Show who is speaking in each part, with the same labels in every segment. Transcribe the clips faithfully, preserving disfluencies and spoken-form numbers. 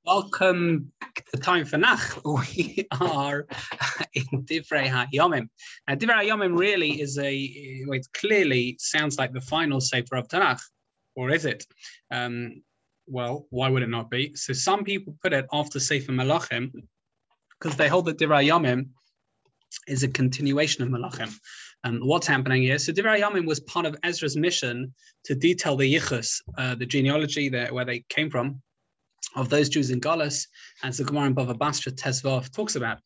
Speaker 1: Welcome to Time for Nach. We are in Divrei HaYomim. Now, Divrei HaYomim really is a, well, it clearly sounds like the final Sefer of Tanakh, or is it? Um, well, why would it not be? So some people put it after Sefer Malachim because they hold that Divrei HaYomim is a continuation of Malachim. Um, what's happening here? So Divrei HaYomim was part of Ezra's mission to detail the yichus, uh, the genealogy, that, where they came from, of those Jews in Galus, as the Gemara in Bava Basra Tesvav talks about.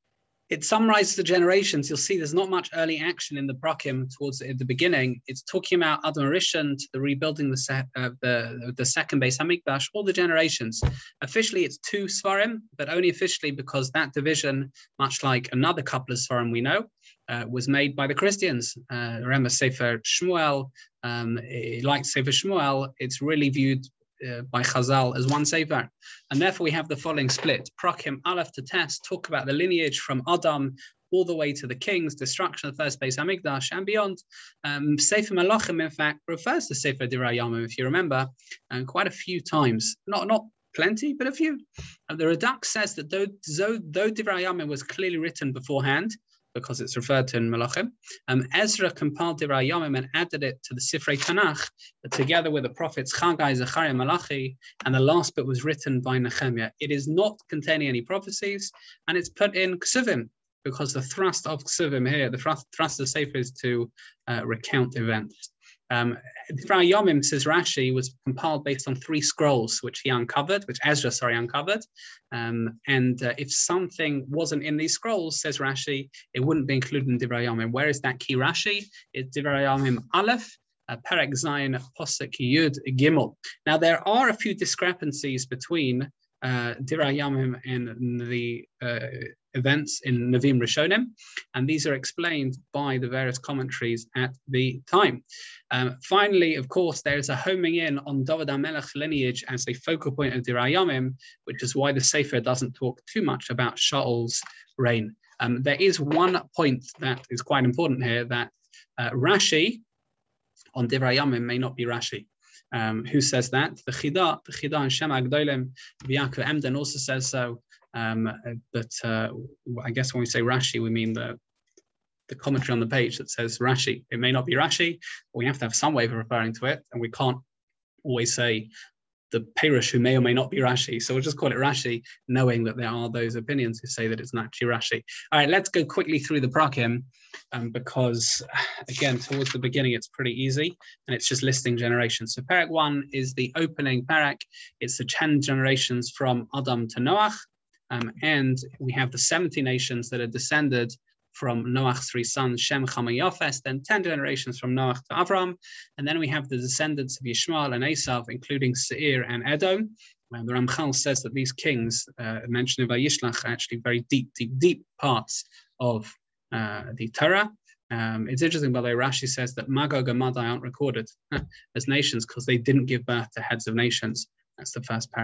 Speaker 1: It summarizes the generations. You'll see there's not much early action in the Prakim towards the, the beginning. It's talking about Adam Rishon to the rebuilding the se uh, the the second Beis Hamikdash, all the generations. Officially, it's two Sfarim, but only officially because that division, much like another couple of Sfarim we know, uh, was made by the Christians. Uh, remember Sefer Shmuel, um, like Sefer Shmuel, it's really viewed Uh, by Chazal as one sefer, and therefore we have the following split. Prakim Aleph to Test talk about the lineage from Adam all the way to the kings, destruction of the first Beis Hamikdash and beyond. Um, Sefer Malachim, in fact, refers to Sefer Divrei HaYomim, if you remember, and quite a few times. Not not plenty, but a few. And the Radak says that though, though, though Divrei HaYomim was clearly written beforehand, because it's referred to in Malachim, um, Ezra compiled Divrei HaYomim and added it to the Sifrei Tanakh, together with the prophets Chagai, Zechariah, Malachi, and the last bit was written by Nehemiah. It is not containing any prophecies, and it's put in Ksuvim, because the thrust of Ksuvim here, the thrust, thrust of the Sefer is to uh, recount events. Um, Divrei HaYomim, says Rashi, was compiled based on three scrolls, which he uncovered, which Ezra, sorry, uncovered. Um, and uh, if something wasn't in these scrolls, says Rashi, it wouldn't be included in Divrei HaYomim. Where is that key Rashi? It's Divrei HaYomim Aleph, uh, Perek Zayin, Posek Yud Gimel. Now, there are a few discrepancies between uh, Divrei HaYomim and the uh, events in Nevi'im Rishonim, and these are explained by the various commentaries at the time. Um, finally, of course, there is a homing in on David HaMelech lineage as a focal point of Divrei HaYomim, which is why the Sefer doesn't talk too much about Shaul's reign. Um, there is one point that is quite important here, that uh, Rashi on Divrei HaYomim may not be Rashi. Um, who says that? The Chida, the Chida and Shema Agdolim, Yaakov Emden also says so. Um, but uh, I guess when we say Rashi, we mean the the commentary on the page that says Rashi. It may not be Rashi, but we have to have some way of referring to it, and we can't always say the Perush who may or may not be Rashi. So we'll just call it Rashi, knowing that there are those opinions who say that it's not actually Rashi. All right, let's go quickly through the Prakim, um, because, again, towards the beginning, it's pretty easy, and it's just listing generations. So Perek one is the opening Perek. It's the ten generations from Adam to Noach, um, and we have the seventy nations that are descended from Noach's three sons, Shem, Cham, and Yafes, then ten generations from Noach to Avram, and then we have the descendants of Yishmael and Esav, including Seir and Edom. And the Ramchal says that these kings uh, mentioned in Vayishlach are actually very deep, deep, deep parts of uh, the Torah. Um, it's interesting, by the way, Rashi says that Magog and Madai aren't recorded as nations because they didn't give birth to heads of nations. That's the first paragraph.